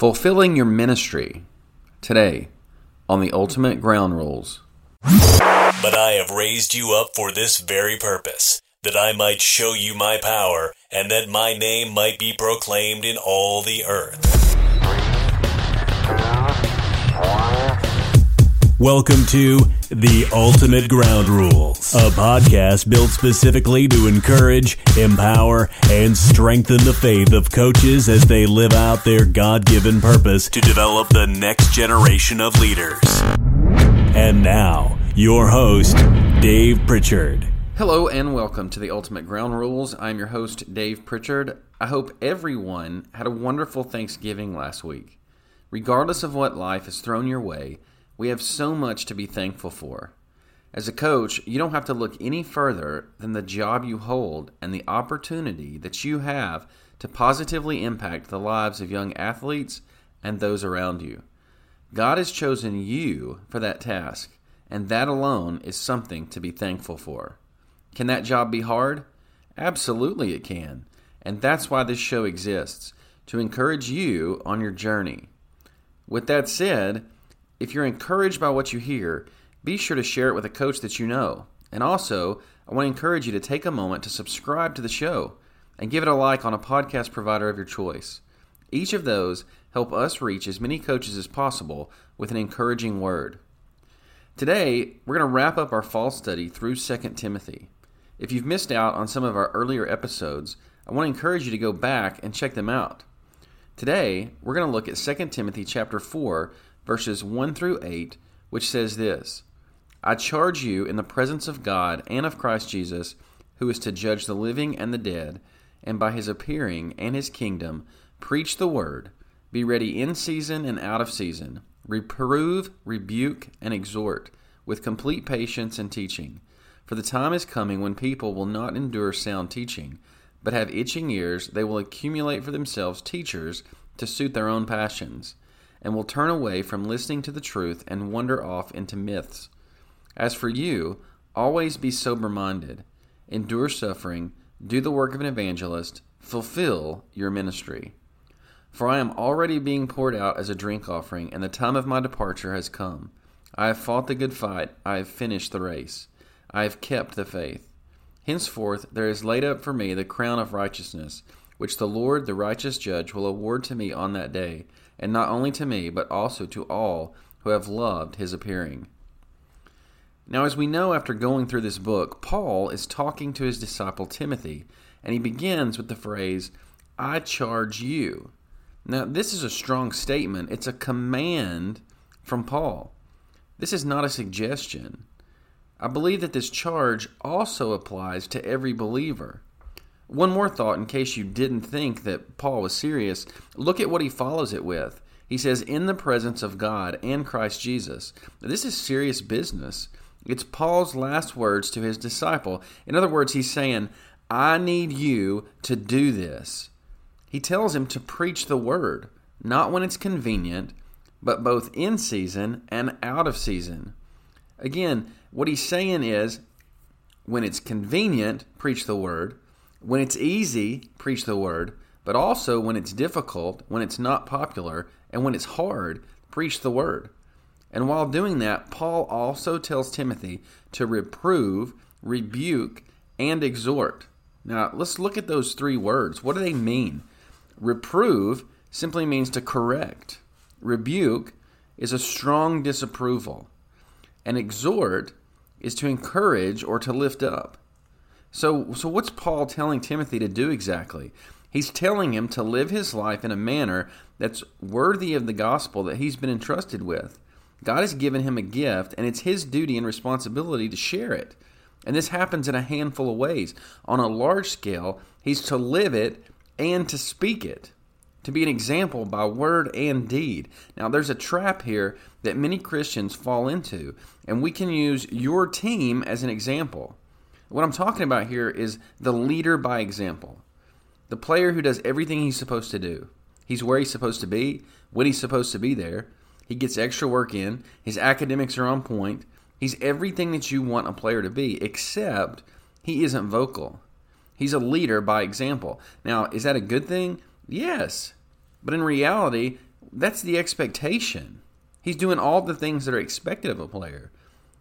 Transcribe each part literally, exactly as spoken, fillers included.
Fulfilling your ministry today on the Ultimate Ground Rules. But I have raised you up for this very purpose, that I might show you my power, and that my name might be proclaimed in all the earth. Welcome to The Ultimate Ground Rules, a podcast built specifically to encourage, empower, and strengthen the faith of coaches as they live out their God-given purpose to develop the next generation of leaders. And now, your host, Dave Pritchard. Hello and welcome to The Ultimate Ground Rules. I'm your host, Dave Pritchard. I hope everyone had a wonderful Thanksgiving last week. Regardless of what life has thrown your way, we have so much to be thankful for. As a coach, you don't have to look any further than the job you hold and the opportunity that you have to positively impact the lives of young athletes and those around you. God has chosen you for that task, and that alone is something to be thankful for. Can that job be hard? Absolutely it can, and that's why this show exists, to encourage you on your journey. With that said, if you're encouraged by what you hear, be sure to share it with a coach that you know. And also, I want to encourage you to take a moment to subscribe to the show and give it a like on a podcast provider of your choice. Each of those help us reach as many coaches as possible with an encouraging word. Today, we're going to wrap up our fall study through Second Timothy. If you've missed out on some of our earlier episodes, I want to encourage you to go back and check them out. Today, we're going to look at Second Timothy chapter four, verses one through eight, which says this: I charge you in the presence of God and of Christ Jesus, who is to judge the living and the dead, and by his appearing and his kingdom, preach the word, be ready in season and out of season, reprove, rebuke, and exhort, with complete patience and teaching. For the time is coming when people will not endure sound teaching, but have itching ears. They will accumulate for themselves teachers to suit their own passions, and will turn away from listening to the truth and wander off into myths. As for you, always be sober-minded, endure suffering, do the work of an evangelist, fulfill your ministry. For I am already being poured out as a drink offering, and the time of my departure has come. I have fought the good fight, I have finished the race, I have kept the faith. Henceforth there is laid up for me the crown of righteousness, which the Lord, the righteous judge, will award to me on that day, and not only to me, but also to all who have loved his appearing. Now, as we know after going through this book, Paul is talking to his disciple Timothy, and he begins with the phrase, I charge you. Now, this is a strong statement. It's a command from Paul. This is not a suggestion. I believe that this charge also applies to every believer. One more thought in case you didn't think that Paul was serious. Look at what he follows it with. He says, in the presence of God and Christ Jesus. Now, this is serious business. It's Paul's last words to his disciple. In other words, he's saying, I need you to do this. He tells him to preach the word, not when it's convenient, but both in season and out of season. Again, what he's saying is, when it's convenient, preach the word. When it's easy, preach the word, but also when it's difficult, when it's not popular, and when it's hard, preach the word. And while doing that, Paul also tells Timothy to reprove, rebuke, and exhort. Now, let's look at those three words. What do they mean? Reprove simply means to correct. Rebuke is a strong disapproval. And exhort is to encourage or to lift up. So, so what's Paul telling Timothy to do exactly? He's telling him to live his life in a manner that's worthy of the gospel that he's been entrusted with. God has given him a gift, and it's his duty and responsibility to share it. And this happens in a handful of ways. On a large scale, he's to live it and to speak it, to be an example by word and deed. Now, there's a trap here that many Christians fall into, and we can use your team as an example. What I'm talking about here is the leader by example. The player who does everything he's supposed to do. He's where he's supposed to be, when he's supposed to be there. He gets extra work in. His academics are on point. He's everything that you want a player to be, except he isn't vocal. He's a leader by example. Now, is that a good thing? Yes. But in reality, that's the expectation. He's doing all the things that are expected of a player.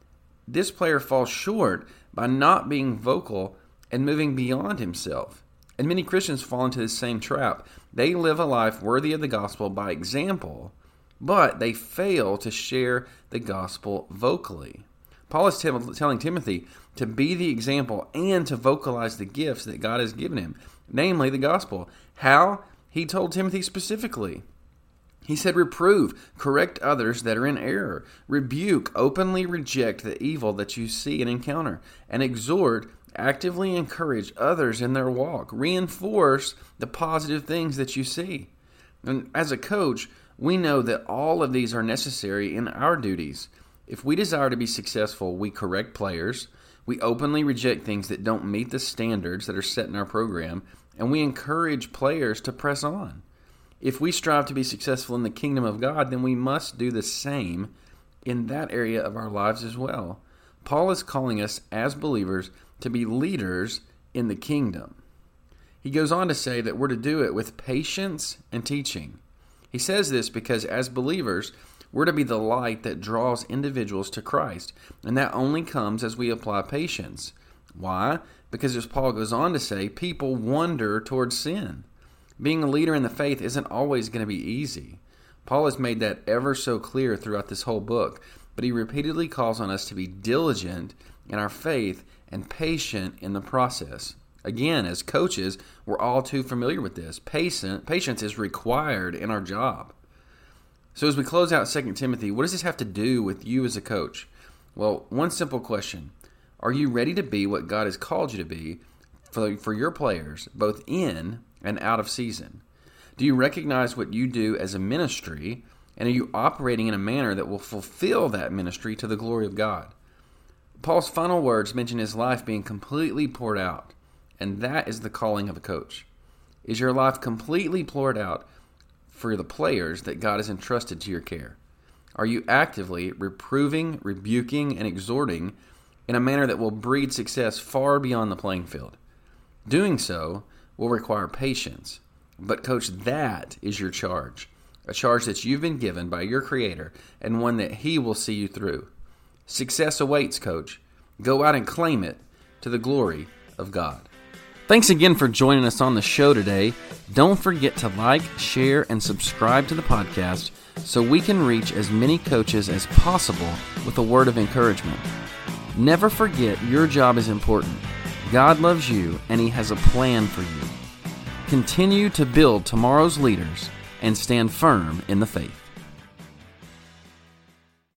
This player falls short by not being vocal and moving beyond himself. And many Christians fall into this same trap. They live a life worthy of the gospel by example, but they fail to share the gospel vocally. Paul is t- telling Timothy to be the example and to vocalize the gifts that God has given him, namely the gospel. How? He told Timothy specifically. He said, reprove, correct others that are in error, rebuke, openly reject the evil that you see and encounter, and exhort, actively encourage others in their walk, reinforce the positive things that you see. And as a coach, we know that all of these are necessary in our duties. If we desire to be successful, we correct players, we openly reject things that don't meet the standards that are set in our program, and we encourage players to press on. If we strive to be successful in the kingdom of God, then we must do the same in that area of our lives as well. Paul is calling us as believers to be leaders in the kingdom. He goes on to say that we're to do it with patience and teaching. He says this because as believers, we're to be the light that draws individuals to Christ, and that only comes as we apply patience. Why? Because as Paul goes on to say, people wander towards sin. Being a leader in the faith isn't always going to be easy. Paul has made that ever so clear throughout this whole book, but he repeatedly calls on us to be diligent in our faith and patient in the process. Again, as coaches, we're all too familiar with this. Patient, patience is required in our job. So as we close out Second Timothy, what does this have to do with you as a coach? Well, one simple question. Are you ready to be what God has called you to be for, for your players, both in and out of season? Do you recognize what you do as a ministry, and are you operating in a manner that will fulfill that ministry to the glory of God? Paul's final words mention his life being completely poured out, and that is the calling of a coach. Is your life completely poured out for the players that God has entrusted to your care? Are you actively reproving, rebuking, and exhorting in a manner that will breed success far beyond the playing field? Doing so will require patience. But coach, that is your charge. A charge that you've been given by your Creator and one that He will see you through. Success awaits, coach. Go out and claim it to the glory of God. Thanks again for joining us on the show today. Don't forget to like, share, and subscribe to the podcast so we can reach as many coaches as possible with a word of encouragement. Never forget your job is important. God loves you, and He has a plan for you. Continue to build tomorrow's leaders and stand firm in the faith.